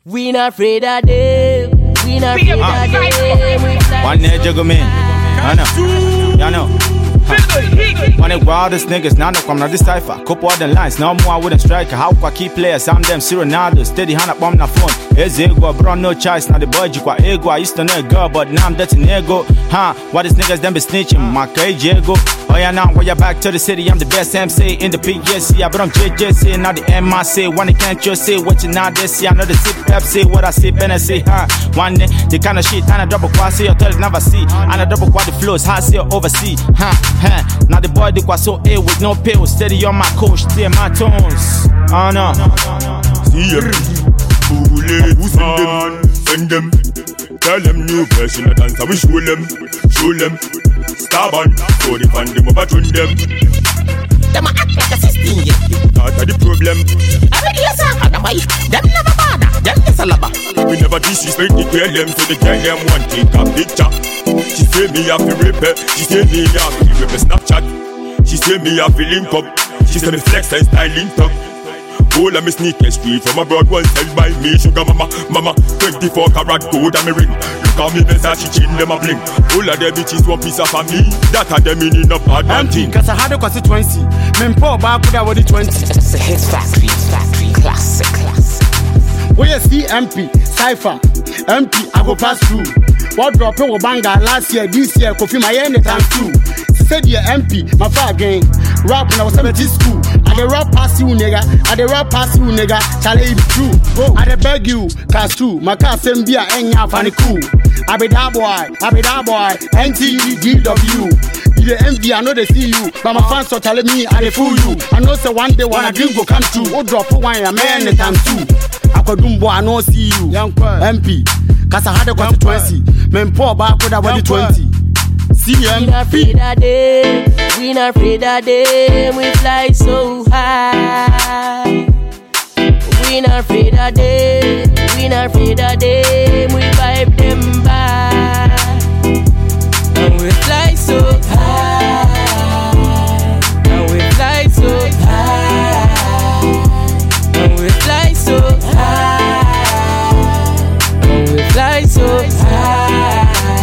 We not afraid of them. We not afraid of them. One day juggle me. I know. One of the wildest niggas, now I'm not this cipher. Couple other lines, no more I wouldn't strike. How I keep players, I'm them Ronaldo. Steady hand up on my phone. It's ego, bro, no choice. Now the boy, you got ego. I used to know a girl, but now I'm dating ego. What is niggas them be snitching? My cage ego. Oh yeah, now when you're back to the city, I'm the best MC in the PSC. I but I'm JJC, now the MIC. One can't you say what you now this see? I know the tip Pepsi, what I see, Benessy. One day, the kind of shit, and I double quad, see, tell it never see. And I double quad the flows, high see oversee. Now the boy, they was so ill with no pills. Steady on my coach, steer my tones. Oh no. See them, who's send them. Tell them new version of dance, we show them. Starborn, so they find them over on them. Them a act like a 16 year. That's the problem. Every year, otherwise, them never bother. Them is a lover. We never disrespect the girl them, so the girl them want take a picture. She say me have to rip it. She say me have to rip a Snapchat. She say me have to link up. She say me flex and style linked up. All of me sneakers straight from abroad, one side by me. Sugar mama, 24 karat gold and me ring. Look at me Versace chin, them a bling. All of them bitches want piece of me. That are them in a bad man thing. Cause I had a constituency. Men poor back with our 20. It's a hit factory, classic. We see MP, Cypher, MP, I go pass through. What drop in Obanga last year, this year, Kofi Mayenne times 2. Said your MP, my far again. Rap when I was 70 school. I the rap pass you, nigga. Charlie, it's true. I the beg you, cast two. My car send beer, and ya funny cool. I be that boy. NTUDW. You the envy, I know they see you. But my fans are telling me, I they fool you. I know say one day when I drink go come true. Oh, drop for one, a man, times 2. I could do boy, I know see you. Young MP, cause I had a constituency. Men poor back with our 20. We not afraid of them. We not afraid of them. We fly so high. We not afraid of them. We not afraid of them. We vibe them back. And we fly so high. And we fly so high. And we fly so high. And we fly so high.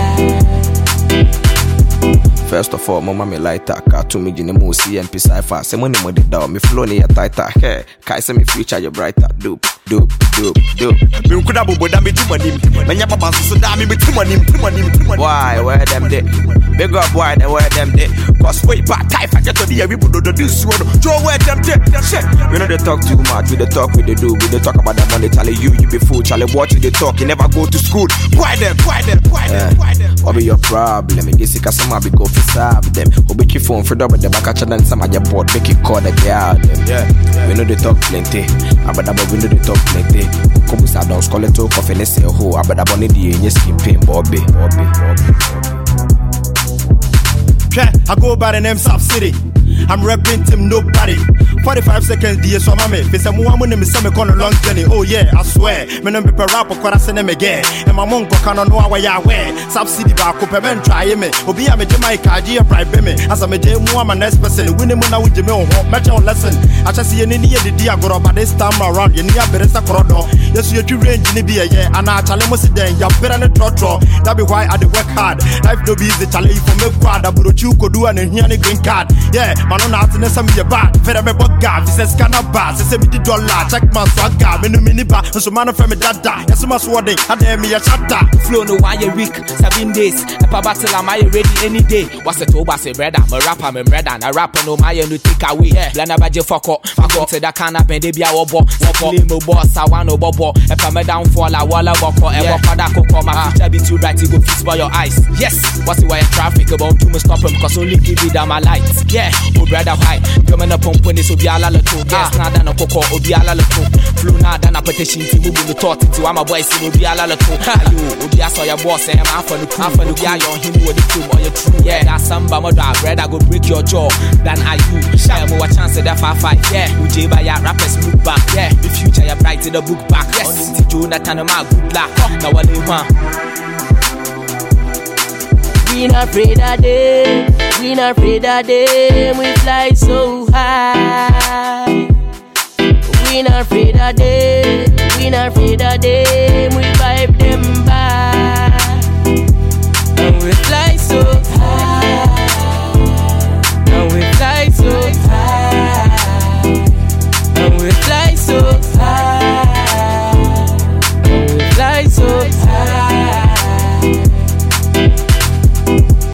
First of all, mama me lighter, car to me in the most CMP Cypher. Say money the down, me flow near tighter. Hey, Kai say me future you brighter. Dope. Me could have but damn it too money. When your papa so damn me too money. Why, where them they? Big up, why they wear them they? Cause way back, Cypher get to the people do this one. Joe wear them they. Shit. We know they talk too much, we they talk, we they do. We they talk about the money, Charlie, you be fool. Charlie, watch you they talk, you never go to school. Why them? What be your problem? You see, cause some be go for serve them. Who be your phone for double the back at and some of your board make you call the girl them. Yeah. We know they talk plenty. But we know they talk plenty. Come sa don't call it talk of any say ho. But I want the in your skin pain, Bobby. I go by the name South City. I'm repping Tim Nobody. 45 seconds, dear, so I'm if it's a woman in me on a long journey. Oh, yeah, I swear. Me no be per rap or I send them again. And my monk can know where you wear. Subsidy back up and try me. Obi, I'm a Jamaica, dear, bribe me. As I'm a J. I'm a next person. Winning when I with Jimmy on match on lesson. I just see any of the dear go by this time around. You need a better corridor. Yes, you're too range in the beer, yeah. And I challenge you then. You're better than a trotro. That be why I work hard. Life no be easy, challenge for me quad. I would you could do and hear a green card. Yeah, man, on out in some of your bad. Fair me bug guy. This is kind of bad. Say me the dollar. Check my swagger. Me no mini bar. So man from me dada. Yes, my swording. I dare me a shatter. Flow no why week. 7 days. If I battle, am I ready any day? What's the toba say brother? Me rapper, me brother. I rapper no my no take away. Blanda baje fuck up. Say that can't happen. They be a wobo. Play mo boss. I want no bobo. If I'm a downfall, I walla boko. Ever father coco. My future be too bright. You go fix by your eyes. Yes. What's the way traffic about to me stop him? Cause only give me down my lights. Yeah. Oh brother why? Coming up on when this will be a lot. Yes, now that no coco, obi ala leto. Flew now that na petition to move the thought to I'm a boy, see obi ala leto. You, obi I saw your boss, and I'm for the crew. For the guy on him with the crew, or your true. Yeah, that's some mother, bread, I go break your jaw. Then I you, share more chance of that 5-5. Yeah, Uj by your rappers look back. Yeah, the future you bright in the book back. Yes, on the Jonathan, my good luck. Now what they want. We not afraid of them. We not afraid of them. We fly so high. We not afraid of them. We not afraid of them. We fly